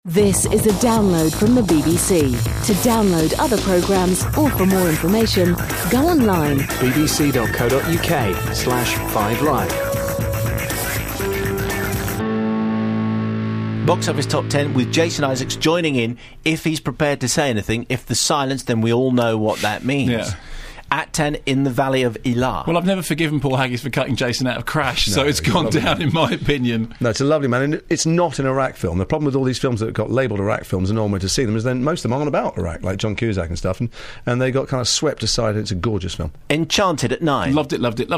This is a download from the BBC. To download other programmes or for more information, go online. bbc.co.uk/5live. Box Office Top 10 with Jason Isaacs joining in. If he's prepared to say anything, if there's silence, then we all know what that means. Yeah. At 10, In the Valley of Elah. Well, I've never forgiven Paul Haggis for cutting Jason out of Crash, so it's gone down, in my opinion. No, it's a lovely man, and it's not an Iraq film. The problem with all these films that have got labelled Iraq films and no one went to see them is then most of them aren't about Iraq, like John Cusack and stuff, and they got kind of swept aside. It's a gorgeous film. Enchanted at 9. Loved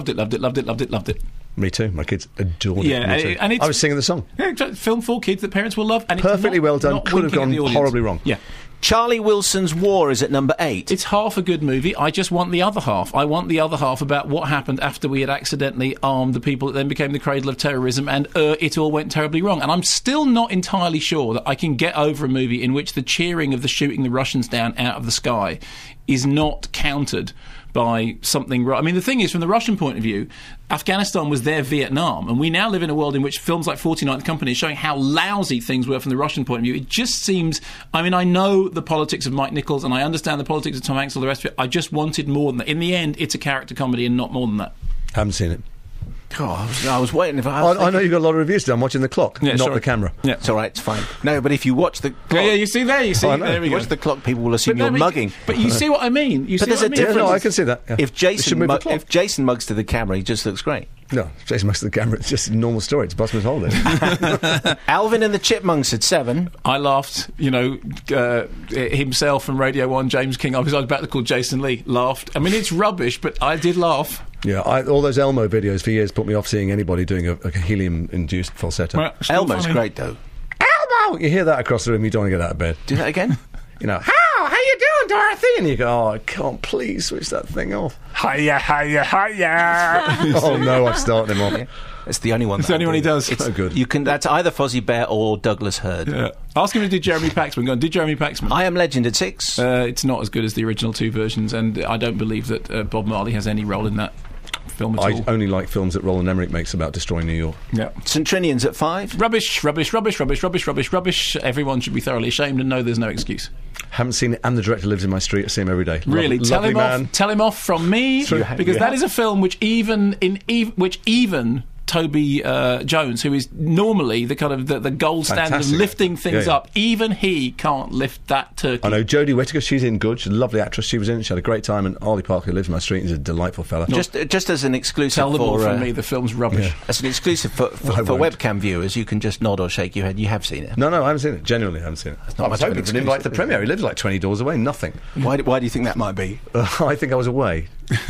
it. Me too. My kids adored it. Yeah, Me too. and it's, I was singing the song. Yeah, film for kids that parents will love. And it's Perfectly well done. not Could have winking at gone the horribly wrong. Yeah. Charlie Wilson's War is at number 8. It's half a good movie. I just want the other half. I want the other half about what happened after we had accidentally armed the people that then became the cradle of terrorism and it all went terribly wrong. And I'm still not entirely sure that I can get over a movie in which the cheering of the shooting the Russians down out of the sky is not countered by something. I mean, the thing is, from the Russian point of view, Afghanistan was their Vietnam, and we now live in a world in which films like 49th Company are showing how lousy things were from the Russian point of view. It just seems, I mean, I know the politics of Mike Nichols and I understand the politics of Tom Hanks and all the rest of it. I just wanted more than that. In the end, it's a character comedy and not more than that. Haven't seen it. Oh, I was waiting. I know you've got a lot of reviews done. I'm watching the clock, Yeah, not sorry. the camera. Yeah. It's all right, it's fine. No, but if you watch the clock... Yeah, you see there, I know. there we go. Watch the clock, people will assume But you're no, mugging. But you see what I mean? You But see there's what a I mean? difference. No, I can see that. Yeah. If We should move the clock. Jason mugs to the camera, he just looks great. No, Jason mugs to the camera. It's just a normal story. It's Busman's Holiday. Alvin and the Chipmunks at 7. I laughed, himself from Radio 1, James King, I was about to call Jason Lee, laughed. I mean, it's rubbish, but I did laugh. Yeah, all those Elmo videos for years put me off seeing anybody doing a helium-induced falsetto. Well, still Elmo's funny. great, though. Elmo! You hear that across the room, you don't want to get out of bed. Do that again? How you doing, Dorothy? And you go, oh, I can't, please switch that thing off. Hiya. Oh, no, I've started him off. It's the only one. It's the only one he does. It's so good. That's either Fozzie Bear or Douglas Hurd. Yeah. Ask him to do Jeremy Paxman. Go on, do Jeremy Paxman. I Am Legend at 6. It's not as good as the original two versions, and I don't believe that Bob Marley has any role in that film at all. I only like films that Roland Emmerich makes about destroying New York. Yeah. St. Trinian's at 5. Rubbish. Everyone should be thoroughly ashamed and know there's no excuse. Haven't seen it, and the director lives in my street. I see him every day. Really, tell him man. off. Tell him off from me, because that is a film which even Toby Jones, who is normally the kind of the gold standard of Fantastic. lifting things Yeah. up, even he can't lift that turkey. I know Jodie Whittaker, she's in good. She's a lovely actress. She was in it. She had a great time. And Ollie Parker, who lives in my street, is a delightful fella. Just as an exclusive Tell them all for from me, the film's rubbish. Yeah. as an exclusive for I won't. webcam viewers, you can just nod or shake your head. You have seen it. No, I haven't seen it. Genuinely, I haven't seen it. not I was much of an hoping for an invite to the excuse, premiere. He lives like 20 doors away. Nothing. Why do you think that might be? I think I was away.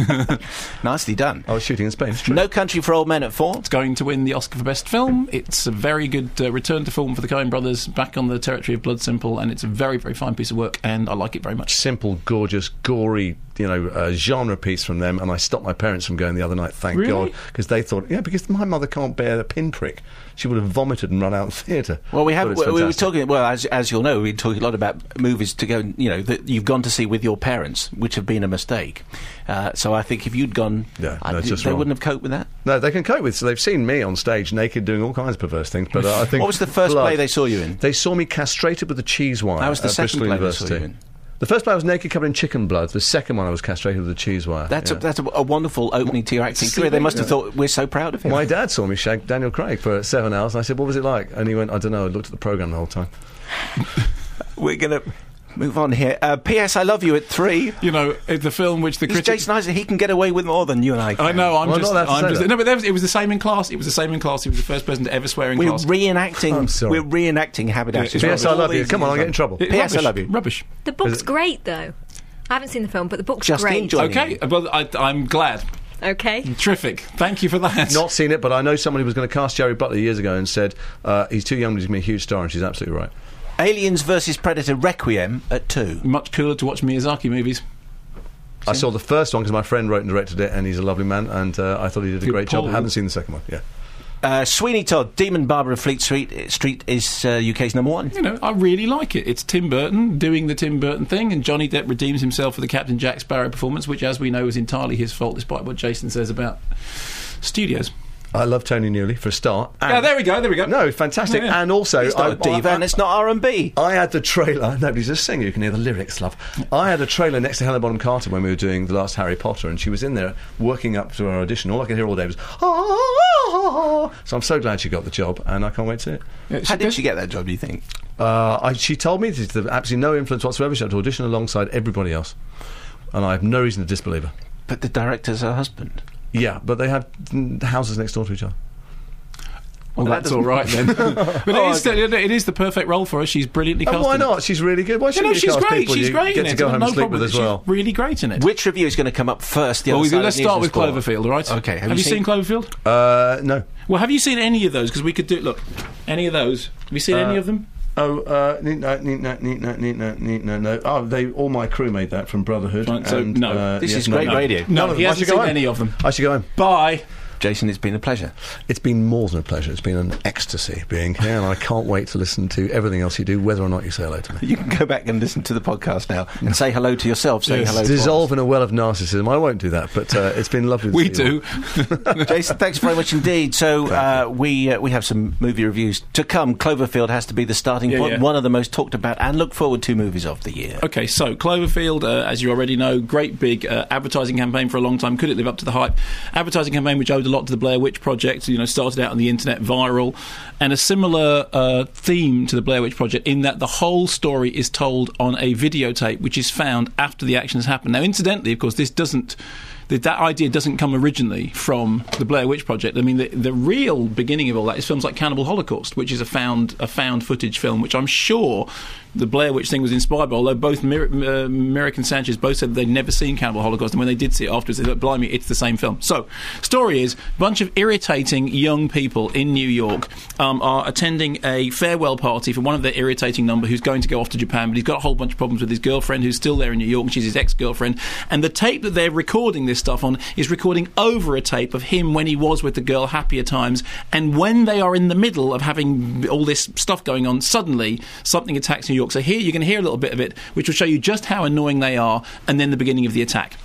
Nicely done. I was shooting in Spain. No Country for Old Men at 4. It's going to win the Oscar for Best Film. It's a very good return to form for the Coen brothers, back on the territory of Blood Simple, and it's a very, very fine piece of work, and I like it very much. Simple, gorgeous, gory, genre piece from them, and I stopped my parents from going the other night, thank Really? God, because they thought, because my mother can't bear a pinprick. She would have vomited and run out of theatre. Well, we But it's were fantastic. talking. Well, as you'll know, we're talking a lot about movies to go. That you've gone to see with your parents, which have been a mistake. So I think if you'd gone, Yeah, no, it's just they wrong. wouldn't have coped with that. No, they can cope with. So they've seen me on stage naked doing all kinds of perverse things. But I think What was the first blood. play they saw you in? They saw me castrated with a cheese wire. That was the at second Bristol play they saw University. you in. The first play I was naked, covered in chicken blood. The second one I was castrated with a cheese wire. That's Yeah. a wonderful opening to your acting career. They must have thought we're so proud of him. My dad saw me shag Daniel Craig for 7 hours, and I said, "What was it like?" And he went, "I don't know." I looked at the programme the whole time. We're going to move on here. P.S. I Love You at 3. The film which the He's critics... Jason Isaac. He can get away with more than you and I can. I know, I'm Well, just... not allowed to say that. No, but it was the same in class. He was the first person to ever swear in We're class. I'm sorry. We're reenacting Haberdasher's. P.S. I love you. Come on, I'll get in trouble. P.S. I love you. Rubbish. The book's great, though. I haven't seen the film, but the book's Justine great. joined Okay, well, I'm glad. Okay. Terrific. Thank you for that. Not seen it, but I know someone who was going to cast Jerry Butler years ago and said he's too young to be a huge star, and she's absolutely right. Aliens vs Predator Requiem at 2. Much cooler to watch Miyazaki movies. I saw the first one because my friend wrote and directed it, and he's a lovely man, and I thought he did a great job. I haven't seen the second one. Yeah. Sweeney Todd, Demon Barber of Fleet Street is UK's number 1. I really like it. It's Tim Burton doing the Tim Burton thing, and Johnny Depp redeems himself for the Captain Jack Sparrow performance, which, as we know, is entirely his fault, despite what Jason says about studios. I love Tony Newley for a start. Yeah, there we go. No, fantastic. Yeah. And also, It's not a diva, and it's not R&B. I had the trailer. Nobody's a singer. You can hear the lyrics, love. I had a trailer next to Helena Bonham Carter when we were doing the last Harry Potter, and she was in there working up to her audition. All I could hear all day was, so I'm so glad she got the job, and I can't wait to see it. Yeah, How did she get that job, do you think? She told me there's absolutely no influence whatsoever. She had to audition alongside everybody else, and I have no reason to disbelieve her. But the director's her husband. Yeah, but they have houses next door to each other. Well, that's all right then. But it is the perfect role for her. She's brilliantly cast. Why not? She's really good. Why shouldn't you she's cast great. people She's you great get in to it. go home No and sleep problem. with as well? She's really great in it. Which review is going to come up first? Let's start with Cloverfield, all right? Okay. Have you seen Cloverfield? No. Well, have you seen any of those? Because we could do... Look, any of those. Have you seen any of them? No. Oh, all my crew made that from Brotherhood. Right, so no. This is great radio. No, he hasn't seen any of them. I should go home. Bye. Jason, it's been a pleasure. It's been more than a pleasure. It's been an ecstasy being here, and I can't wait to listen to everything else you do, whether or not you say hello to me. You can go back and listen to the podcast now and say hello to yourself. Say hello. Dissolve in a well of narcissism. I won't do that, but it's been lovely to We see you do. Jason, thanks very much indeed. So we have some movie reviews to come. Cloverfield has to be the starting point. Yeah. One of the most talked about and looked forward to movies of the year. Okay, so Cloverfield, as you already know, great big advertising campaign for a long time. Could it live up to the hype? Advertising campaign which owed a lot to the Blair Witch Project. Started out on the internet, viral, and a similar theme to the Blair Witch Project in that the whole story is told on a videotape which is found after the action has happened. Now, incidentally, of course, that idea doesn't come originally from the Blair Witch Project. I mean, the real beginning of all that is films like Cannibal Holocaust, which is a found footage film, which I'm sure the Blair Witch thing was inspired by, although both Merrick and Sanchez both said they'd never seen Cannibal Holocaust, and when they did see it afterwards, they said, blimey, it's the same film. So, story is, a bunch of irritating young people in New York are attending a farewell party for one of their irritating number who's going to go off to Japan, but he's got a whole bunch of problems with his girlfriend who's still there in New York, and she's his ex-girlfriend, and the tape that they're recording this stuff on is recording over a tape of him when he was with the girl, happier times, and when they are in the middle of having all this stuff going on, suddenly something attacks New York. So here you're going to hear a little bit of it, which will show you just how annoying they are, and then the beginning of the attack.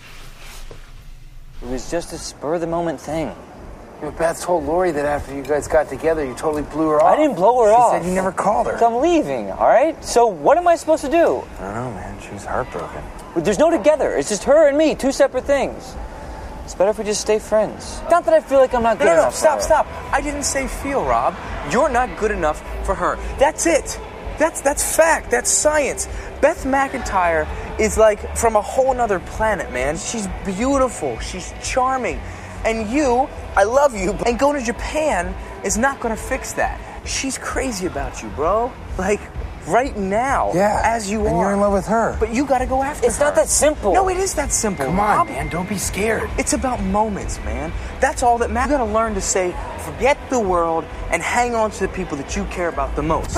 It was just a spur-of-the-moment thing. Beth told Lori that after you guys got together, you totally blew her off. I didn't blow her off. She said you never called her. I'm leaving, all right? So what am I supposed to do? I don't know, man. She was heartbroken. But there's no together. It's just her and me, two separate things. It's better if we just stay friends. Not that I feel like I'm not good enough for her. Stop. I didn't say feel, Rob. You're not good enough for her. That's it. That's fact. That's science. Beth McIntyre is like from a whole nother planet, man. She's beautiful. She's charming. And you, I love you, and going to Japan is not going to fix that. She's crazy about you, bro. Like, right now. Yeah. As you are. And you're in love with her. But you got to go after her. It's not that simple. No, it is that simple. Come on, man. Don't be scared. It's about moments, man. That's all that matters. You got to learn to say, forget the world and hang on to the people that you care about the most.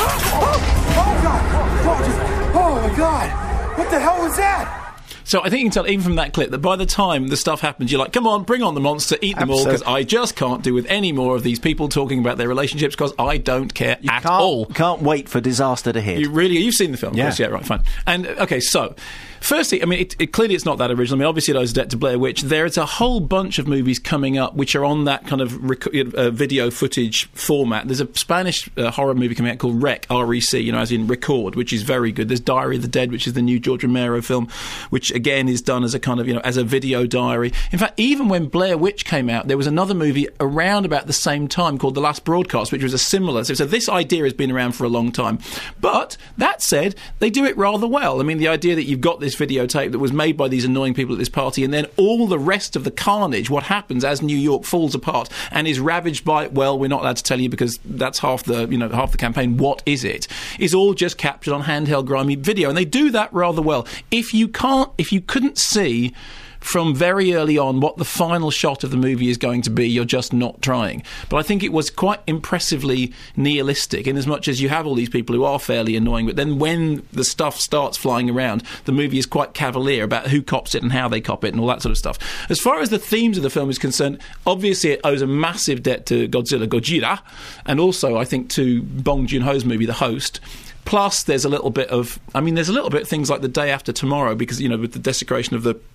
Oh, God. Oh, my God. What the hell was that? So I think you can tell even from that clip that by the time the stuff happens, you're like, come on, bring on the monster, eat them all, because I just can't do with any more of these people talking about their relationships because I don't care at all. Can't wait for disaster to hit. You've seen the film, yeah. Of course, yeah, right, fine. And okay, so firstly, I mean, clearly it's not that original. I mean, obviously it owes a debt to Blair Witch. There is a whole bunch of movies coming up which are on that kind of video footage format. There's a Spanish horror movie coming out called Rec, R-E-C, as in record, which is very good. There's Diary of the Dead, which is the new George Romero film, which again is done as a kind of, as a video diary. In fact, even when Blair Witch came out, there was another movie around about the same time called The Last Broadcast, which was a similar. So this idea has been around for a long time. But that said, they do it rather well. I mean, the idea that you've got this videotape that was made by these annoying people at this party, and then all the rest of the carnage, what happens as New York falls apart and is ravaged by, well, we're not allowed to tell you because that's half the campaign. What is it? Is all just captured on handheld grimy video, and they do that rather well. If you couldn't see from very early on what the final shot of the movie is going to be, you're just not trying. But I think it was quite impressively nihilistic in as much as you have all these people who are fairly annoying, but then when the stuff starts flying around, the movie is quite cavalier about who cops it and how they cop it and all that sort of stuff. As far as the themes of the film is concerned, obviously it owes a massive debt to Gojira, and also I think to Bong Joon-ho's movie The Host. Plus there's a little bit of things like The Day After Tomorrow, because with the desecration of the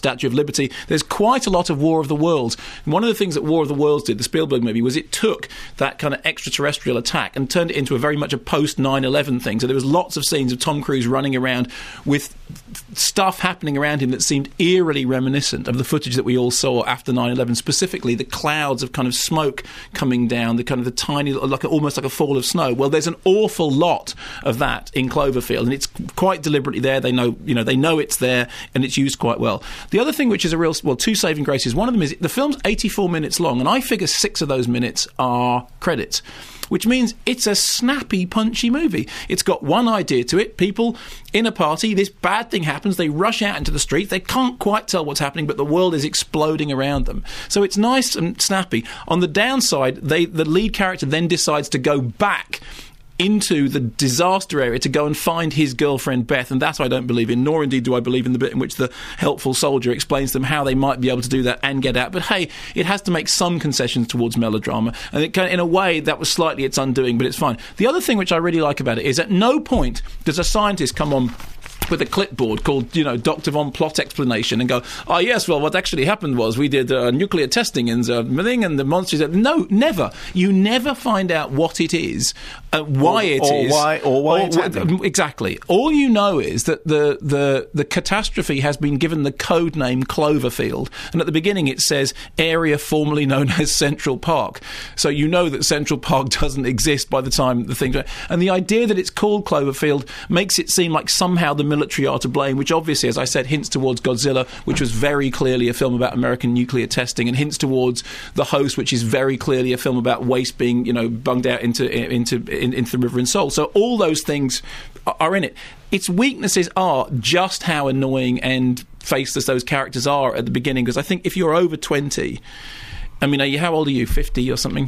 Statue of Liberty. There's quite a lot of War of the Worlds. And one of the things that War of the Worlds did, the Spielberg movie, was it took that kind of extraterrestrial attack and turned it into a very much a post-9/11 thing. So there was lots of scenes of Tom Cruise running around with stuff happening around him that seemed eerily reminiscent of the footage that we all saw after 9/11, specifically the clouds of kind of smoke coming down, the kind of the tiny, almost like a fall of snow. Well, there's an awful lot of that in Cloverfield, and it's quite deliberately there. They know it's there, and it's used quite well. The other thing, which is two saving graces. One of them is the film's 84 minutes long, and I figure 6 of those minutes are credits, which means it's a snappy, punchy movie. It's got one idea to it. People in a party, this bad thing happens, they rush out into the street, they can't quite tell what's happening, but the world is exploding around them. So it's nice and snappy. On the downside, the lead character then decides to go back into the disaster area to go and find his girlfriend Beth, and that I don't believe in, nor indeed do I believe in the bit in which the helpful soldier explains to them how they might be able to do that and get out. But hey, it has to make some concessions towards melodrama, and it in a way that was slightly its undoing, but it's fine. The other thing which I really like about it is at no point does a scientist come on with a clipboard called, Dr. Von Plot Explanation and go, oh, yes, well, what actually happened was we did nuclear testing and the monsters... No, never. You never find out what it is, why it is. Or why it's happening. Exactly. All you know is that the catastrophe has been given the code name Cloverfield, and at the beginning it says area formerly known as Central Park. So you know that Central Park doesn't exist by the time the thing... And the idea that it's called Cloverfield makes it seem like somehow the military are to blame, which obviously, as I said, hints towards Godzilla, which was very clearly a film about American nuclear testing, and hints towards The Host, which is very clearly a film about waste being, bunged out into the river in Seoul. So all those things are in it. Its weaknesses are just how annoying and faceless those characters are at the beginning, because I think if you're over 20... how old are you? 50 or something?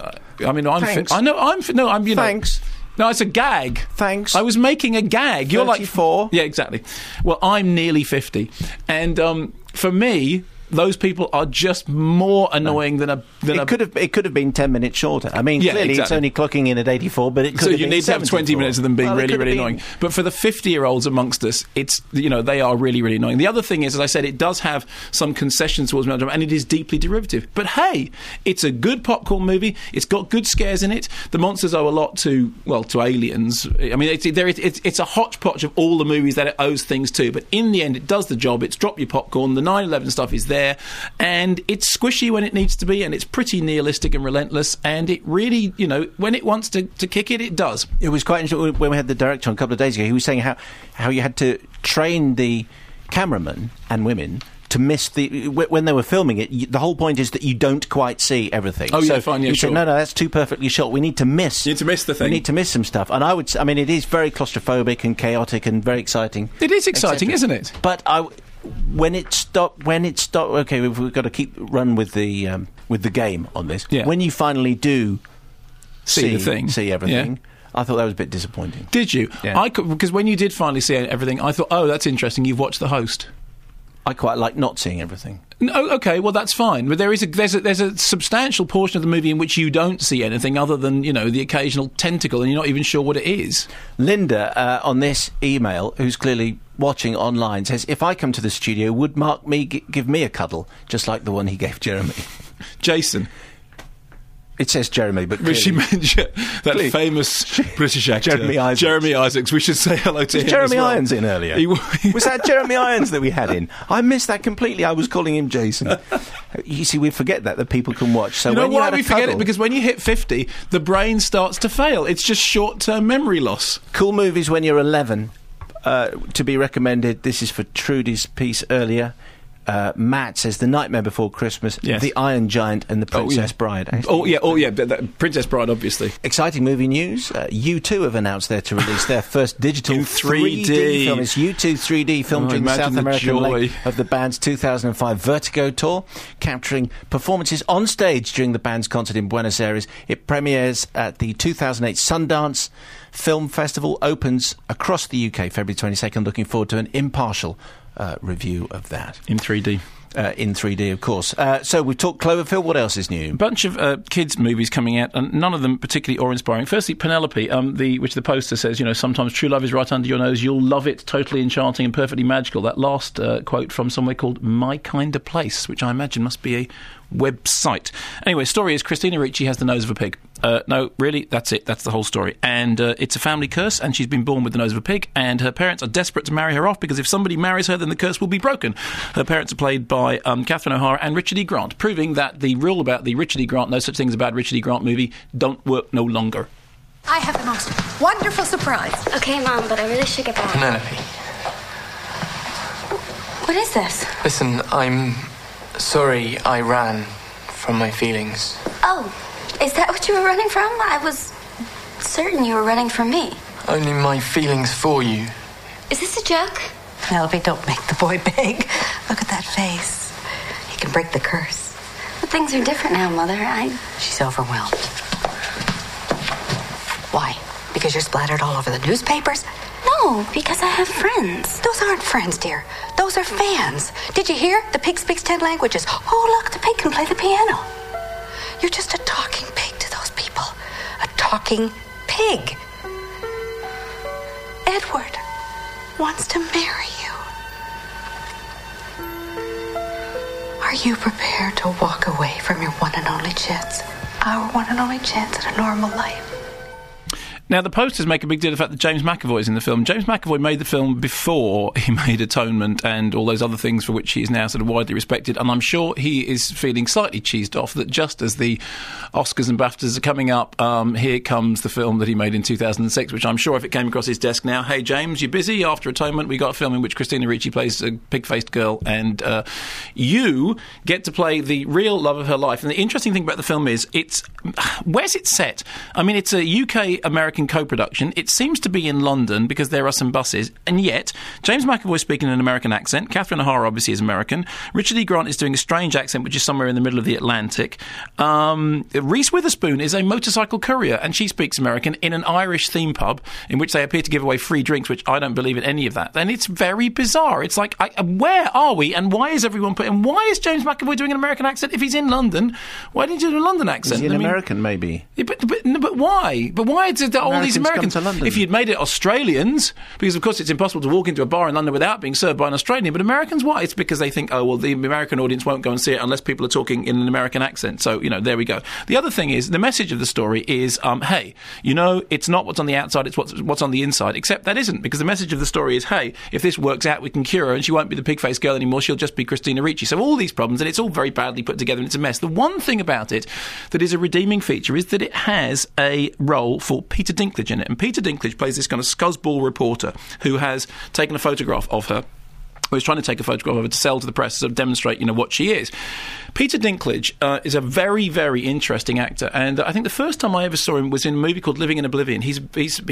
Thanks. Thanks. No, it's a gag. Thanks. I was making a gag. You're 34. Yeah, exactly. Well, I'm nearly 50. And for me, those people are just more annoying than a... It could have been 10 minutes shorter. Clearly exactly. It's only clocking in at 84, but it could have been 74. So you need to have 20 minutes of them being really, really annoying. Been... But for the 50-year-olds amongst us, it's, they are really, really annoying. The other thing is, as I said, it does have some concessions towards melodrama, and it is deeply derivative. But hey, it's a good popcorn movie. It's got good scares in it. The monsters owe a lot to Aliens. It's a hodgepodge of all the movies that it owes things to. But in the end, it does the job. It's drop your popcorn. The 9/11 stuff is there. And it's squishy when it needs to be, and it's pretty nihilistic and relentless, and it really, when it wants to kick it, it does. It was quite interesting when we had the director on a couple of days ago. He was saying how you had to train the cameramen and women to miss when they were filming it. The whole point is that you don't quite see everything. Oh, yeah, fine, yeah, you sure. said, no, that's too perfectly shot. We need to miss. You need to miss the thing. We need to miss some stuff. And it is very claustrophobic and chaotic and very exciting. It is exciting, isn't it? But when it stopped. Okay, we've got to run with the game on this. Yeah. When you finally do see everything, yeah. I thought that was a bit disappointing. Did you? Yeah. Because when you did finally see everything, I thought, oh, that's interesting. You've watched The Host. I quite like not seeing everything. No, okay, well that's fine. But there's a substantial portion of the movie in which you don't see anything other than the occasional tentacle, and you're not even sure what it is. Linda on this email, who's clearly watching online, says, if I come to the studio, would Mark give me a cuddle, just like the one he gave Jeremy? Jason. It says Jeremy, but she mentioned that famous British actor Jeremy Isaacs. We should say hello to him. Jeremy as well. Irons in earlier. Was that Jeremy Irons that we had in? I missed that completely. I was calling him Jason. You see, we forget that people can watch. So why we forget it? Because when you hit 50, the brain starts to fail. It's just short-term memory loss. Cool movies when you're 11 to be recommended. This is for Trudy's piece earlier. Matt says The Nightmare Before Christmas, yes. The Iron Giant, and The Princess Bride. Princess Bride, obviously. Exciting movie news. U2 have announced they're to release their first digital 3D film. It's U2 3D film during the South American leg of the band's 2005 Vertigo tour, capturing performances on stage during the band's concert in Buenos Aires. It premieres at the 2008 Sundance Film Festival, opens across the UK February 22nd. Looking forward to an impartial review of that. In 3D. in 3D, of course. So we've talked Cloverfield. What else is new? A bunch of kids' movies coming out, and none of them particularly awe-inspiring. Firstly, Penelope, which the poster says, sometimes true love is right under your nose. You'll love it, totally enchanting and perfectly magical. That last quote from somewhere called My Kinda Place, which I imagine must be a website. Anyway, story is Christina Ricci has the nose of a pig. No, really, that's it. That's the whole story. And it's a family curse, and she's been born with the nose of a pig, and her parents are desperate to marry her off, because if somebody marries her, then the curse will be broken. Her parents are played by Catherine O'Hara and Richard E. Grant, proving that the rule about the Richard E. Grant, no such thing as a bad Richard E. Grant movie, don't work no longer. I have the most wonderful surprise. Okay, Mom, but I really should get back. Penelope. What is this? Listen, I'm sorry I ran from my feelings. Oh, is that what you were running from? I was certain you were running from me. Only my feelings for you. Is this a joke? Penelope, don't make the boy beg. Look at that face. He can break the curse. But things are different now, Mother. She's overwhelmed. Why? Because you're splattered all over the newspapers? No, because I have friends. Those aren't friends, dear. Those are fans. Did you hear? The pig speaks 10 languages. Oh, look, the pig can play the piano. You're just a talking pig to those people. A talking pig. Edward wants to marry you. Are you prepared to walk away from your one and only chance? Our one and only chance at a normal life? Now, the posters make a big deal of the fact that James McAvoy is in the film. James McAvoy made the film before he made Atonement and all those other things for which he is now sort of widely respected, and I'm sure he is feeling slightly cheesed off that just as the Oscars and BAFTAs are coming up, here comes the film that he made in 2006, which I'm sure if it came across his desk now, hey, James, you busy? After Atonement, we got a film in which Christina Ricci plays a pig-faced girl, and you get to play the real love of her life. And the interesting thing about the film is, where's it set? I mean, it's a UK-American co-production. It seems to be in London because there are some buses, and yet James McAvoy is speaking in an American accent. Catherine O'Hara obviously is American. Richard E. Grant is doing a strange accent which is somewhere in the middle of the Atlantic. Reese Witherspoon is a motorcycle courier, and she speaks American in an Irish theme pub in which they appear to give away free drinks, which I don't believe in any of that. And it's very bizarre. It's like, where are we, and why is everyone and why is James McAvoy doing an American accent if he's in London? Why didn't you do a London accent? Is he American, maybe? Yeah, but why? But why is it that all these Americans? If you'd made it Australians, because of course it's impossible to walk into a bar in London without being served by an Australian, but Americans, why? It's because they think, oh, well, the American audience won't go and see it unless people are talking in an American accent. So, there we go. The other thing is, the message of the story is, hey, it's not what's on the outside, it's what's on the inside, except that isn't, because the message of the story is, hey, if this works out, we can cure her, and she won't be the pig-faced girl anymore, she'll just be Christina Ricci. So all these problems, and it's all very badly put together, and it's a mess. The one thing about it that is a redeeming feature is that it has a role for Peter Dinklage in it, and Peter Dinklage plays this kind of scuzzball reporter who has taken a photograph of her, who is trying to take a photograph of her to sell to the press to sort of demonstrate, what she is. Peter Dinklage is a very, very interesting actor, and I think the first time I ever saw him was in a movie called Living in Oblivion. He's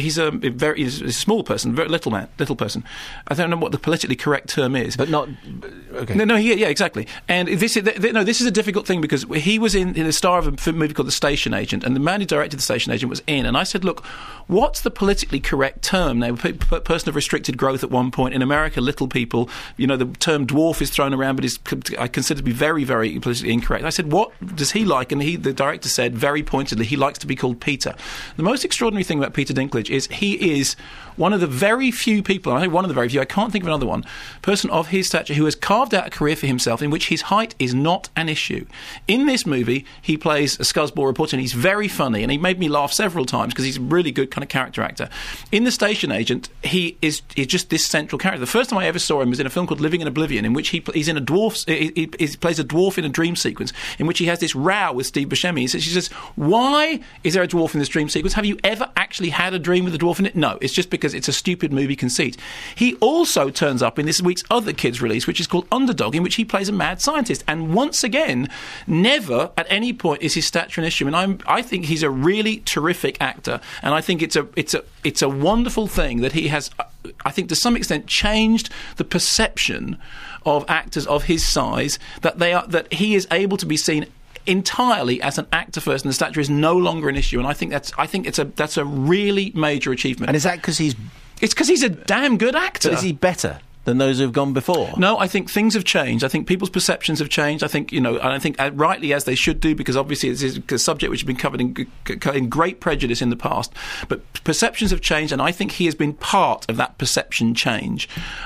a small person, very little person. I don't know what the politically correct term is, but not okay. No, yeah, exactly. And this is a difficult thing because he was in the star of a movie called The Station Agent, and the man who directed The Station Agent was in, and I said, look, what's the politically correct term? Now, person of restricted growth at one point in America, little people. The term dwarf is thrown around, but I consider to be very, very politically incorrect. I said, what does he like? And the director said very pointedly, he likes to be called Peter. The most extraordinary thing about Peter Dinklage is he is one of the very few people, I can't think of another person of his stature who has carved out a career for himself in which his height is not an issue. In this movie, he plays a scuzzball reporter, and he's very funny, and he made me laugh several times because he's a really good kind of character actor. In The Station Agent, he's just this central character. The first time I ever saw him was in a film called Living in Oblivion, in which he's in a dwarf. He plays a dwarf in a dream sequence, in which he has this row with Steve Buscemi. She says, "Why is there a dwarf in this dream sequence? Have you ever actually had a dream with a dwarf in it?" No, it's just because it's a stupid movie conceit. He also turns up in this week's other kids' release, which is called Underdog, in which he plays a mad scientist. And once again, never at any point is his stature an issue. And I think he's a really terrific actor, and I think it's a wonderful thing that he has, I think, to some extent changed the perception of actors of his size, that he is able to be seen entirely as an actor first, and the stature is no longer an issue. And I think that's a really major achievement. And is that because he's? It's because he's a damn good actor. But is he better? than those who've gone before? No, I think things have changed. I think people's perceptions have changed. I think, and I think rightly as they should do, because obviously it's a subject which has been covered in great prejudice in the past. But perceptions have changed, and I think he has been part of that perception change.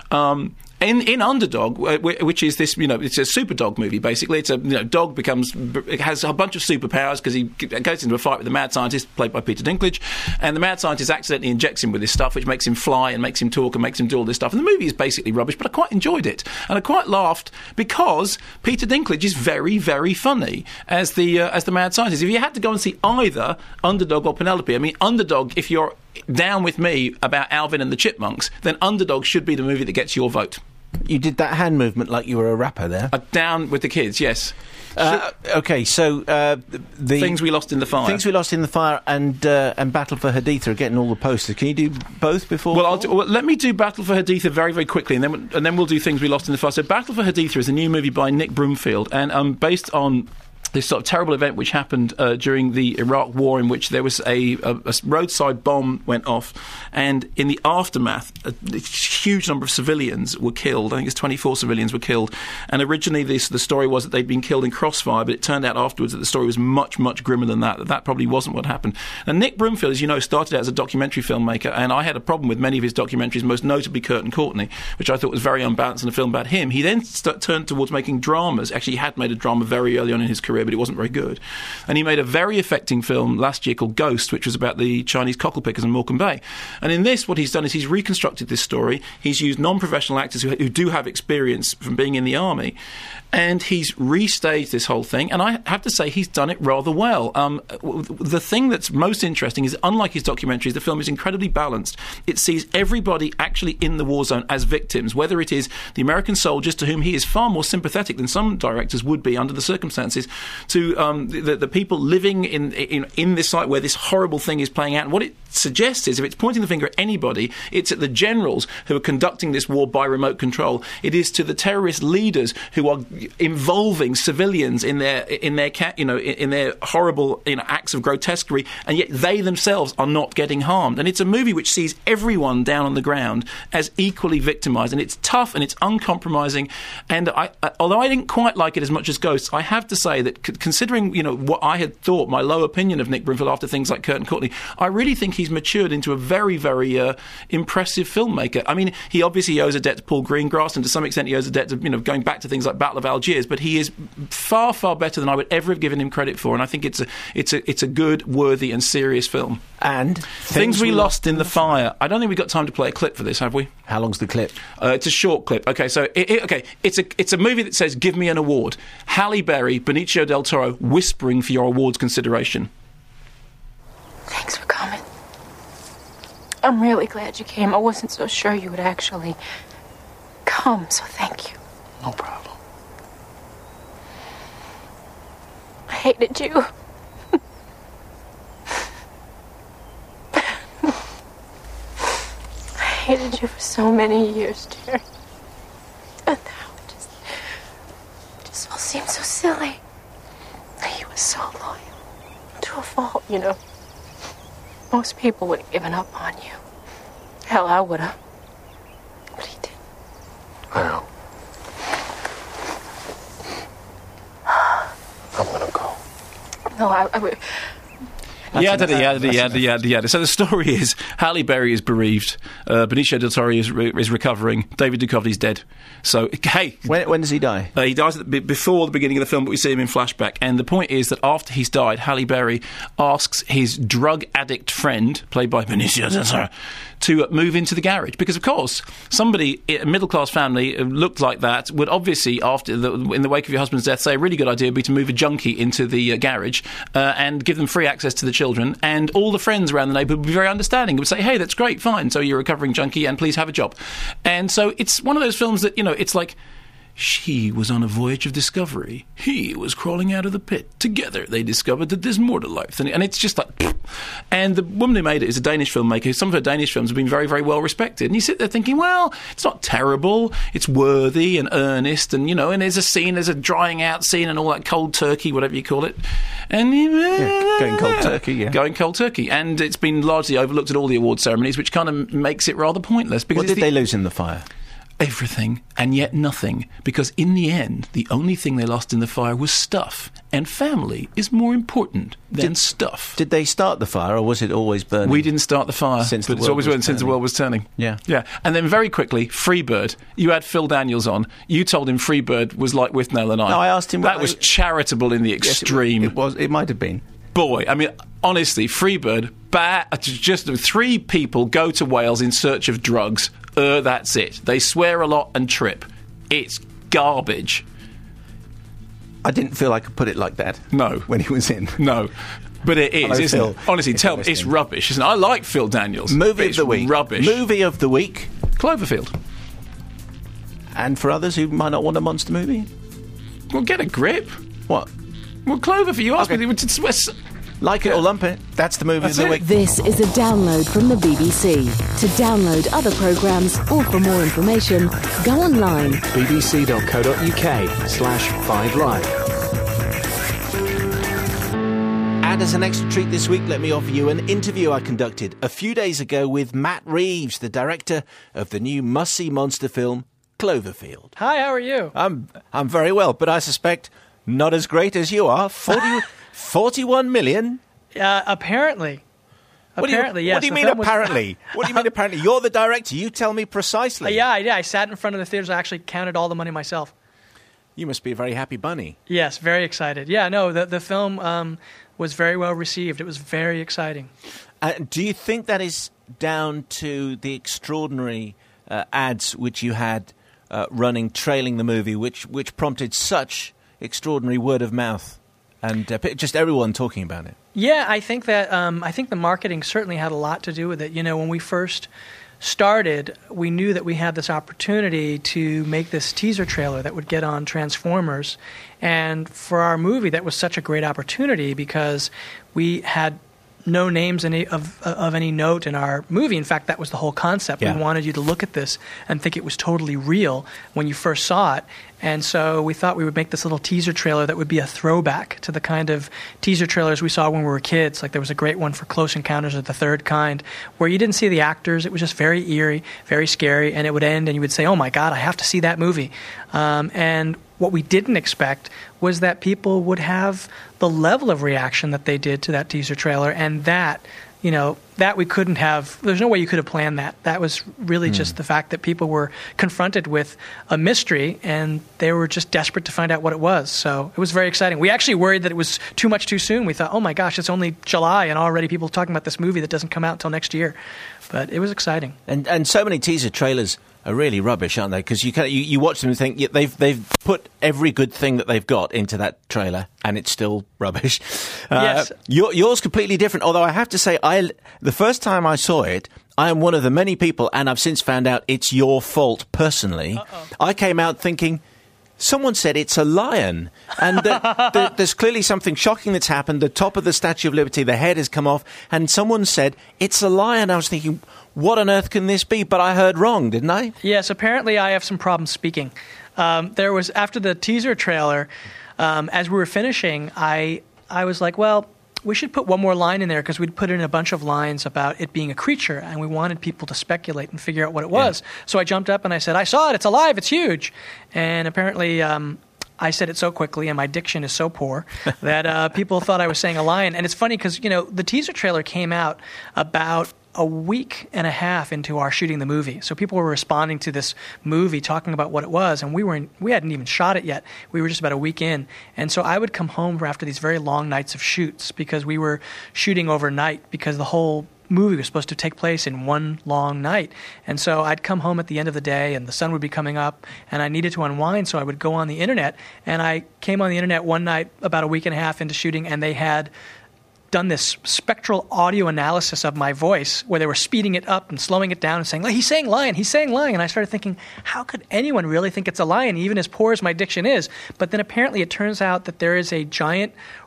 In Underdog, which is this, it's a super dog movie, basically. It's a dog has a bunch of superpowers because he goes into a fight with the mad scientist, played by Peter Dinklage, and the mad scientist accidentally injects him with this stuff, which makes him fly and makes him talk and makes him do all this stuff. And the movie is basically rubbish, but I quite enjoyed it. And I quite laughed because Peter Dinklage is very, very funny as the mad scientist. If you had to go and see either Underdog or Penelope, I mean, Underdog, if you're down with me about Alvin and the Chipmunks, then Underdog should be the movie that gets your vote. You did that hand movement like you were a rapper there. Down with the kids, yes. Okay, so the Things We Lost in the Fire. Things We Lost in the Fire and Battle for Haditha are getting all the posters. Can you do both before? Well, let me do Battle for Haditha very, very quickly, and then we'll do Things We Lost in the Fire. So Battle for Haditha is a new movie by Nick Broomfield, and based on this sort of terrible event which happened during the Iraq War, in which there was a roadside bomb went off, and in the aftermath a huge number of civilians were killed. I think it's 24 civilians were killed, and originally the story was that they'd been killed in crossfire, but it turned out afterwards that the story was much, much grimmer than that. That probably wasn't what happened. And Nick Broomfield, as you know, started out as a documentary filmmaker, and I had a problem with many of his documentaries, most notably Kurt and Courtney, which I thought was very unbalanced in a film about him. He then turned towards making dramas. Actually, he had made a drama very early on in his career, but it wasn't very good. And he made a very affecting film last year called Ghost, which was about the Chinese cocklepickers in Morecambe Bay. And in this, what he's done is he's reconstructed this story. He's used non-professional actors who do have experience from being in the army, and he's restaged this whole thing. And I have to say, he's done it rather well. The thing that's most interesting is, unlike his documentaries, the film is incredibly balanced. It sees everybody actually in the war zone as victims, whether it is the American soldiers, to whom he is far more sympathetic than some directors would be under the circumstances, to the people living in this site where this horrible thing is playing out. And what it suggests is, if it's pointing the finger at anybody, it's at the generals who are conducting this war by remote control. It is to the terrorist leaders who are involving civilians in their horrible acts of grotesquerie, and yet they themselves are not getting harmed. And it's a movie which sees everyone down on the ground as equally victimised, and it's tough and it's uncompromising. And although I didn't quite like it as much as Ghosts, I have to say that considering what I had thought, my low opinion of Nick Broomfield after things like Kurt and Courtney, I really think he's matured into a very, very impressive filmmaker. I mean, he obviously owes a debt to Paul Greengrass, and to some extent he owes a debt to going back to things like Battle of Algiers, but he is far, far better than I would ever have given him credit for, and I think it's a good, worthy and serious film. And Things We Lost in the Fire. I don't think we've got time to play a clip for this, have we? How long's the clip? It's a short clip. Okay, so it's a movie that says, "Give me an award." Halle Berry, Benicio del Toro, whispering for your awards consideration. Thanks for coming. I'm really glad you came. I wasn't so sure you would actually come, so thank you. No problem. I hated you. I hated you for so many years, dear. And now it just all seems so silly. He was so loyal. To a fault, Most people would have given up on you. Hell, I would have. But he didn't. I know. I'm gonna go. No, I would... Yeah. So the story is, Halle Berry is bereaved, Benicio del Toro is recovering, David Duchovny's dead. So, hey... When does he die? He dies before the beginning of the film, but we see him in flashback. And the point is that after he's died, Halle Berry asks his drug addict friend, played by Benicio del Toro, to move into the garage. Because, of course, somebody, a middle-class family, looked like that, would obviously, in the wake of your husband's death, say a really good idea would be to move a junkie into the garage and give them free access to the children, and all the friends around the neighbourhood would be very understanding. Would say, hey, that's great, fine, so you're a recovering junkie, and please have a job. And so it's one of those films that, it's like, she was on a voyage of discovery. He was crawling out of the pit. Together they discovered that there's more to life than... And it's just like... Pfft. And the woman who made it is a Danish filmmaker. Some of her Danish films have been very, very well respected. And you sit there thinking, well, it's not terrible. It's worthy and earnest. And, and there's a drying out scene and all that cold turkey, whatever you call it. And... going cold turkey, yeah. Going cold turkey. And it's been largely overlooked at all the award ceremonies, which kind of makes it rather pointless. Because what did they lose in the fire? everything and yet nothing, because in the end, the only thing they lost in the fire was stuff, and family is more important than stuff. Did they start the fire, or was it always burning? We didn't start the fire, but it's always burning since the world was turning. Yeah. And then very quickly, Freebird. You had Phil Daniels on. You told him Freebird was like Withnail and I. No, I asked him. That was charitable in the extreme. Yes, it might have been. Boy, I mean, honestly, Freebird, just 3 people go to Wales in search of drugs. That's it. They swear a lot and trip. It's garbage. I didn't feel I could put it like that. No. When he was in. No. But it is, isn't Phil, it? Honestly, tell me, it's rubbish, isn't it? I like Phil Daniels. Movie of the week. Rubbish. Movie of the week. Cloverfield. And for others who might not want a monster movie? Well, get a grip. What? Well, Cloverfield, you asked me. Like it or lump it. That's the movie of the week. This is a download from the BBC. To download other programmes or for more information, go online. bbc.co.uk/5live. And as an extra treat this week, let me offer you an interview I conducted a few days ago with Matt Reeves, the director of the new must-see monster film, Cloverfield. Hi, how are you? I'm very well, but I suspect not as great as you are. 41 million? Apparently. Apparently, yes. What do you mean apparently? What do you mean apparently? You're the director. You tell me precisely. Yeah, I sat in front of the theaters. I actually counted all the money myself. You must be a very happy bunny. Yes, very excited. Yeah, no, the film was very well received. It was very exciting. Do you think that is down to the extraordinary ads which you had running, trailing the movie, which prompted such extraordinary word of mouth and just everyone talking about it? Yeah, I think that I think the marketing certainly had a lot to do with it. You know, when we first started, we knew that we had this opportunity to make this teaser trailer that would get on Transformers, and for our movie, that was such a great opportunity because we had no names of any note in our movie. In fact, that was the whole concept. Yeah. We wanted you to look at this and think it was totally real when you first saw it. And so we thought we would make this little teaser trailer that would be a throwback to the kind of teaser trailers we saw when we were kids. Like there was a great one for Close Encounters of the Third Kind where you didn't see the actors. It was just very eerie, very scary, and it would end and you would say, oh my God, I have to see that movie. And what we didn't expect was that people would have the level of reaction that they did to that teaser trailer, and that we couldn't have. There's no way you could have planned that. That was really just the fact that people were confronted with a mystery, and they were just desperate to find out what it was. So it was very exciting. We actually worried that it was too much too soon. We thought, oh my gosh, it's only July, and already people are talking about this movie that doesn't come out until next year. But it was exciting. And so many teaser trailers are really rubbish, aren't they? Because you watch them and think they've put every good thing that they've got into that trailer, and it's still rubbish. Yes, yours completely different. Although I have to say, the first time I saw it, I am one of the many people, and I've since found out it's your fault personally. I came out thinking, someone said it's a lion, and there's clearly something shocking that's happened. The top of the Statue of Liberty, the head has come off, and someone said it's a lion. I was thinking, what on earth can this be? But I heard wrong, didn't I? Yes, apparently I have some problems speaking. There was, after the teaser trailer, as we were finishing, I was like, well, we should put one more line in there because we'd put in a bunch of lines about it being a creature, and we wanted people to speculate and figure out what it was. Yeah. So I jumped up and I said, I saw it, it's alive, it's huge. And apparently I said it so quickly and my diction is so poor that people thought I was saying a lion. And it's funny because, the teaser trailer came out about a week and a half into our shooting the movie. So people were responding to this movie, talking about what it was, and we hadn't even shot it yet. We were just about a week in. And so I would come home after these very long nights of shoots because we were shooting overnight because the whole movie was supposed to take place in one long night. And so I'd come home at the end of the day and the sun would be coming up and I needed to unwind, so I would go on the internet. And I came on the internet one night about a week and a half into shooting, and they had done this spectral audio analysis of my voice where they were speeding it up and slowing it down and saying, he's saying lion, he's saying lion. And I started thinking, how could anyone really think it's a lion, even as poor as my diction is? But then apparently it turns out that there is a giant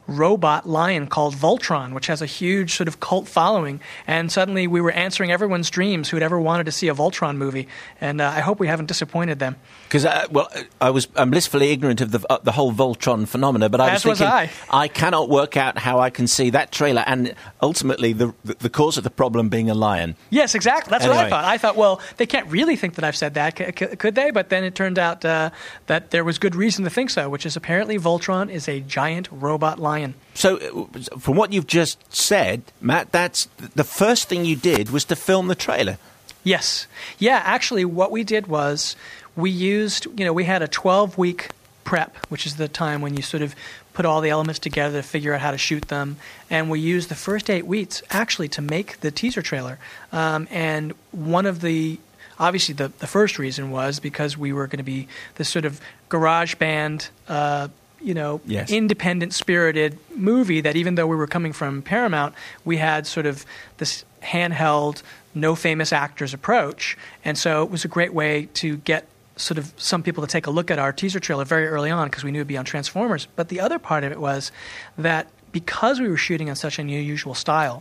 robot lion called Voltron, which has a huge sort of cult following. And suddenly we were answering everyone's dreams who had ever wanted to see a Voltron movie. And I hope we haven't disappointed them. Because, I'm blissfully ignorant of the whole Voltron phenomena, but I was thinking, I cannot work out how I can see that trailer and ultimately the cause of the problem being a lion. Yes, exactly. That's what I thought. I thought, well, they can't really think that I've said that, could they? But then it turned out that there was good reason to think so, which is apparently Voltron is a giant robot lion. So, from what you've just said, Matt, that's the first thing you did was to film the trailer. Yes. Yeah, actually, what we did was we used, we had a 12-week prep, which is the time when you sort of put all the elements together to figure out how to shoot them. And we used the first 8 weeks, actually, to make the teaser trailer. And one of the... Obviously, the first reason was because we were going to be this sort of garage band... yes. independent spirited movie that even though we were coming from Paramount, we had sort of this handheld, no famous actors approach. And so it was a great way to get sort of some people to take a look at our teaser trailer very early on because we knew it would be on Transformers. But the other part of it was that because we were shooting in such an unusual style,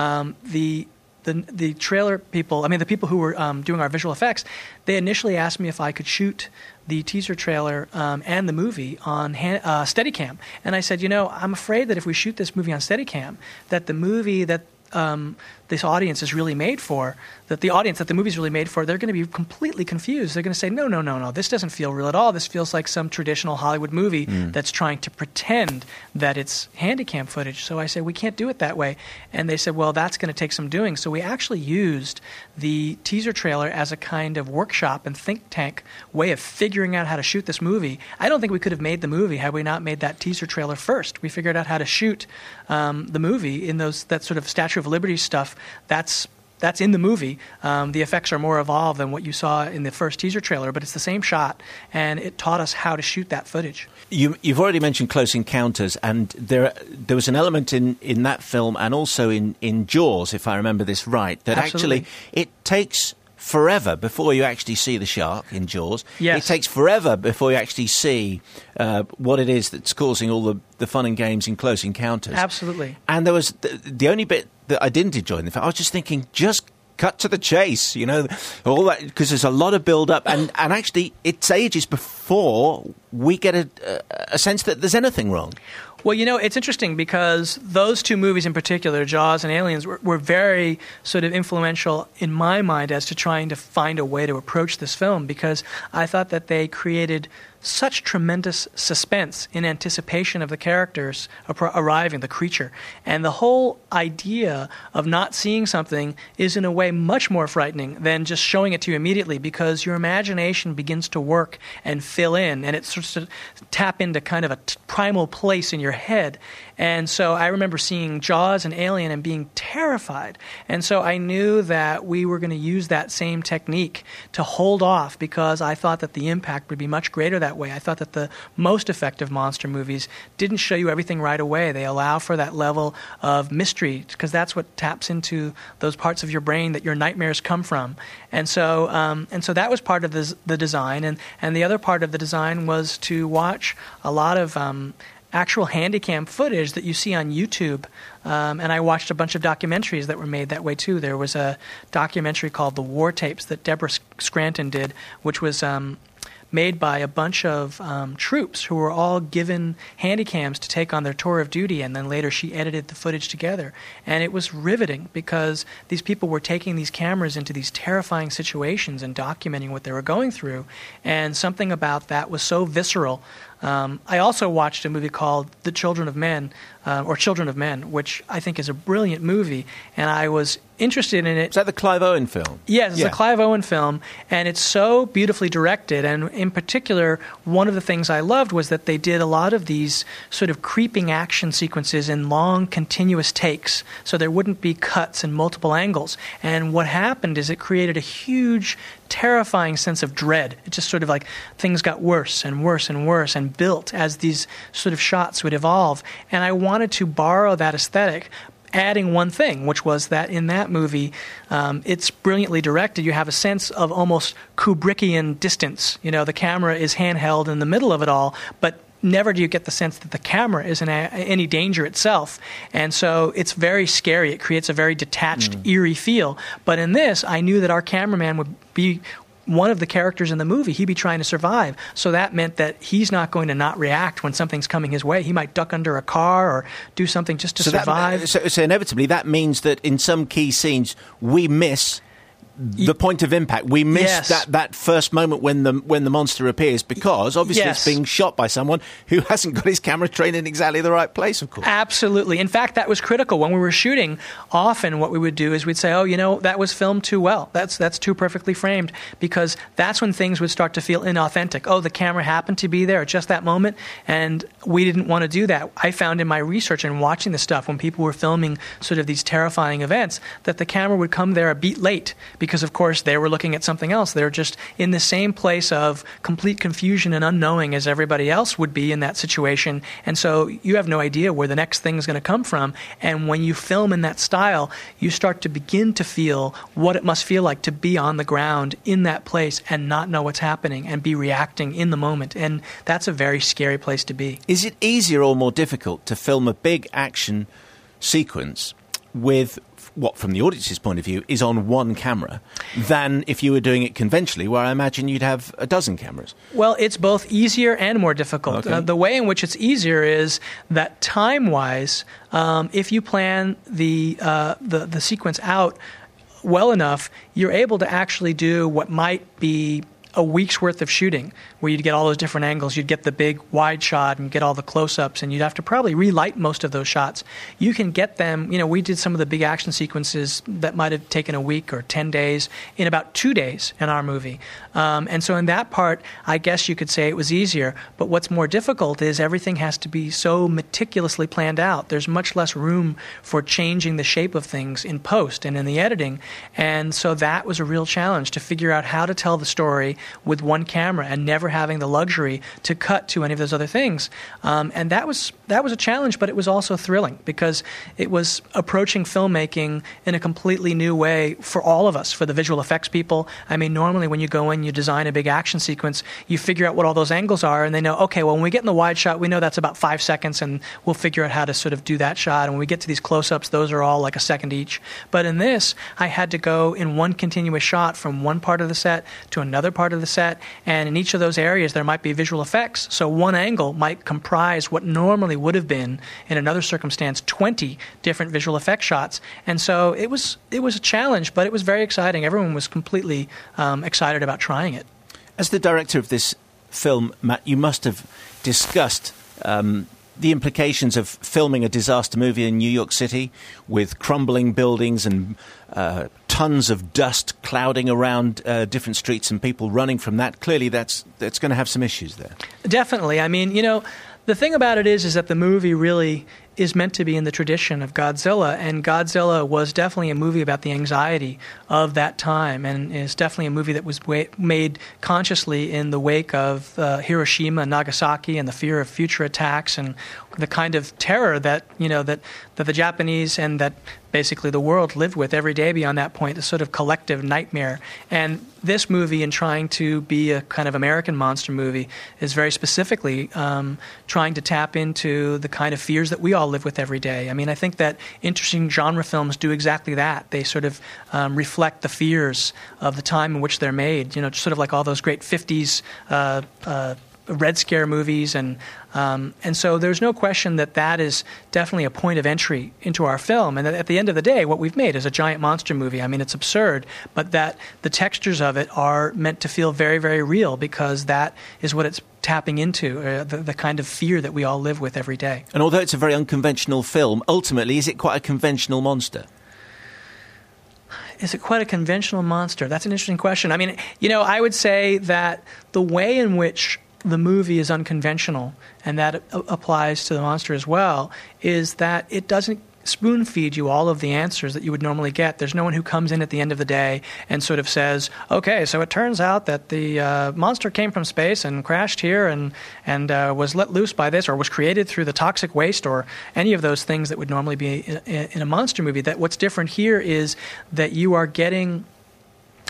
the trailer people, the people who were doing our visual effects, they initially asked me if I could shoot the teaser trailer and the movie on Steadicam. And I said, I'm afraid that if we shoot this movie on Steadicam, that the movie that this audience is really made for, that the audience that the movie is really made for, they're going to be completely confused. They're going to say, no, this doesn't feel real at all. This feels like some traditional Hollywood movie that's trying to pretend that it's Handycam footage. So I said, we can't do it that way. And they said, well, that's going to take some doing. So we actually used the teaser trailer as a kind of workshop and think tank way of figuring out how to shoot this movie. I don't think we could have made the movie had we not made that teaser trailer first. We figured out how to shoot the movie in that sort of Statue of Liberty stuff. That's in the movie. The effects are more evolved than what you saw in the first teaser trailer, but it's the same shot, and it taught us how to shoot that footage. You've already mentioned Close Encounters, and there was an element in that film and also in Jaws, if I remember this right, that Absolutely. Actually it takes forever before you actually see the shark in Jaws. Yes. It takes forever before you actually see what it is that's causing all the fun and games in Close Encounters. Absolutely. And there was the only bit that I didn't enjoy in the film. I was just thinking, just cut to the chase, all that, because there's a lot of build-up, and actually it's ages before we get a sense that there's anything wrong. Well, it's interesting because those two movies in particular, Jaws and Aliens, were very sort of influential in my mind as to trying to find a way to approach this film, because I thought that they created such tremendous suspense in anticipation of the characters arriving, the creature. And the whole idea of not seeing something is in a way much more frightening than just showing it to you immediately, because your imagination begins to work and fill in, and it starts to tap into kind of a primal place in your head. And so I remember seeing Jaws and Alien and being terrified. And so I knew that we were going to use that same technique to hold off, because I thought that the impact would be much greater that way. I thought that the most effective monster movies didn't show you everything right away. They allow for that level of mystery, because that's what taps into those parts of your brain that your nightmares come from. And so that was part of the design. And the other part of the design was to watch a lot of actual Handycam footage that you see on YouTube. And I watched a bunch of documentaries that were made that way too. There was a documentary called The War Tapes that Deborah Scranton did, which was made by a bunch of troops who were all given Handycams to take on their tour of duty, and then later she edited the footage together. And it was riveting, because these people were taking these cameras into these terrifying situations and documenting what they were going through, and something about that was so visceral. I also watched a movie called The Children of Men, or Children of Men, which I think is a brilliant movie, and I was interested in it. Is that the Clive Owen film? Yes, it's a Clive Owen film, and it's so beautifully directed. And in particular, one of the things I loved was that they did a lot of these sort of creeping action sequences in long, continuous takes, so there wouldn't be cuts and multiple angles. And what happened is it created a huge, terrifying sense of dread. It just sort of like things got worse and worse and worse and built as these sort of shots would evolve. And I wanted to borrow that aesthetic, adding one thing, which was that in that movie, it's brilliantly directed. You have a sense of almost Kubrickian distance. The camera is handheld in the middle of it all, but never do you get the sense that the camera is in any danger itself. And so it's very scary. It creates a very detached, eerie feel. But in this, I knew that our cameraman would be one of the characters in the movie. He'd be trying to survive. So that meant that he's not going to not react when something's coming his way. He might duck under a car or do something just to survive. So inevitably, that means that in some key scenes, we miss the point of impact. We miss that first moment when the monster appears, because obviously it's being shot by someone who hasn't got his camera trained in exactly the right place, of course. Absolutely. In fact, that was critical. When we were shooting, often what we would do is we'd say, oh, you know, that was filmed too well. That's too perfectly framed, because that's when things would start to feel inauthentic. Oh, the camera happened to be there at just that moment, and we didn't want to do that. I found in my research and watching the stuff, when people were filming sort of these terrifying events, that the camera would come there a beat late, because of course they were looking at something else. They're just in the same place of complete confusion and unknowing as everybody else would be in that situation. And so you have no idea where the next thing is going to come from. And when you film in that style, you start to begin to feel what it must feel like to be on the ground in that place and not know what's happening and be reacting in the moment. And that's a very scary place to be. Is it easier or more difficult to film a big action sequence with what, from the audience's point of view, is on one camera than if you were doing it conventionally, where I imagine you'd have a dozen cameras? Well, it's both easier and more difficult. Okay. The way in which it's easier is that time-wise, if you plan the sequence out well enough, you're able to actually do what might be a week's worth of shooting, where you'd get all those different angles. You'd get the big wide shot and get all the close-ups, and you'd have to probably relight most of those shots. You can get them, you know, we did some of the big action sequences that might have taken a week or 10 days in about 2 days in our movie. And so in that part, I guess you could say it was easier. But what's more difficult is everything has to be so meticulously planned out. There's much less room for changing the shape of things in post and in the editing. And so that was a real challenge, to figure out how to tell the story with one camera and never having the luxury to cut to any of those other things. And that was a challenge, but it was also thrilling, because it was approaching filmmaking in a completely new way for all of us, for the visual effects people. I mean, normally when you go in, you design a big action sequence, you figure out what all those angles are, and they know, okay, well, when we get in the wide shot, we know that's about 5 seconds, and we'll figure out how to sort of do that shot. And when we get to these close-ups, those are all like a second each. But in this, I had to go in one continuous shot from one part of the set to another part of the set, and in each of those areas there might be visual effects. So one angle might comprise what normally would have been, in another circumstance, 20 different visual effect shots. And so it was a challenge, but it was very exciting. Everyone was completely excited about trying it. As the director of this film, Matt, you must have discussed the implications of filming a disaster movie in New York City, with crumbling buildings and tons of dust clouding around different streets and people running from that. Clearly, that's going to have some issues there. Definitely. I mean, you know, the thing about it is that the movie really is meant to be in the tradition of Godzilla, and Godzilla was definitely a movie about the anxiety of that time, and is definitely a movie that was made consciously in the wake of Hiroshima and Nagasaki, and the fear of future attacks, and the kind of terror that, you know, that the Japanese and that basically the world lived with every day beyond that point, a sort of collective nightmare. And this movie, in trying to be a kind of American monster movie, is very specifically trying to tap into the kind of fears that we all live with every day. I mean, I think that interesting genre films do exactly that. They sort of reflect the fears of the time in which they're made, you know, sort of like all those great 50s Red Scare movies, and so there's no question that is definitely a point of entry into our film. And at the end of the day, what we've made is a giant monster movie. I mean, it's absurd, but that the textures of it are meant to feel very, very real, because that is what it's tapping into, the kind of fear that we all live with every day. And although it's a very unconventional film, ultimately, is it quite a conventional monster? Is it quite a conventional monster? That's an interesting question. I mean, you know, I would say that the way in which the movie is unconventional, and that applies to the monster as well, is that it doesn't spoon-feed you all of the answers that you would normally get. There's no one who comes in at the end of the day and sort of says, okay, so it turns out that the monster came from space and crashed here and was let loose by this, or was created through the toxic waste, or any of those things that would normally be in a monster movie. That what's different here is that you are getting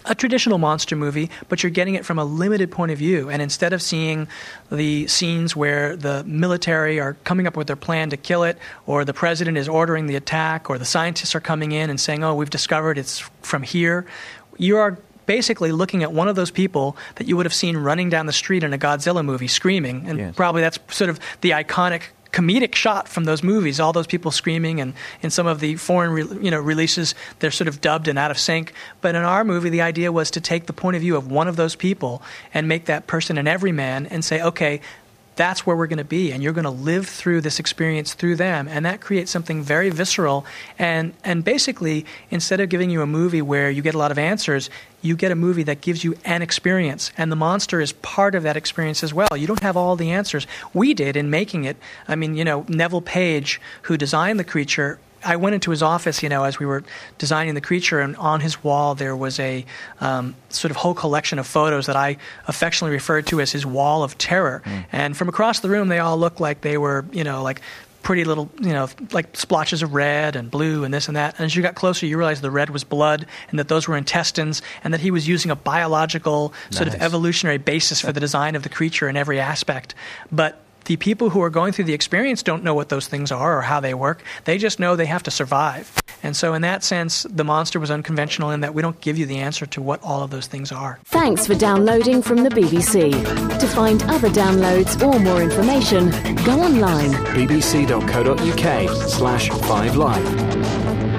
a traditional monster movie, but you're getting it from a limited point of view. And instead of seeing the scenes where the military are coming up with their plan to kill it, or the president is ordering the attack, or the scientists are coming in and saying, oh, we've discovered it's from here, you are basically looking at one of those people that you would have seen running down the street in a Godzilla movie screaming. And probably that's sort of the iconic comedic shot from those movies, all those people screaming, and in some of the foreign releases, they're sort of dubbed and out of sync. But in our movie, the idea was to take the point of view of one of those people and make that person an everyman and say, okay, that's where we're going to be, and you're going to live through this experience through them, and that creates something very visceral. And basically, instead of giving you a movie where you get a lot of answers, you get a movie that gives you an experience, and the monster is part of that experience as well. You don't have all the answers. We did in making it. I mean, Neville Page, who designed the creature, I went into his office, as we were designing the creature, and on his wall there was a sort of whole collection of photos that I affectionately referred to as his wall of terror. And from across the room, they all looked like they were, like pretty little, like splotches of red and blue and this and that. And as you got closer, you realized the red was blood and that those were intestines, and that he was using a biological sort of evolutionary basis for the design of the creature in every aspect. But the people who are going through the experience don't know what those things are or how they work. They just know they have to survive. And so in that sense, the monster was unconventional in that we don't give you the answer to what all of those things are. Thanks for downloading from the BBC. To find other downloads or more information, go online. bbc.co.uk/5live.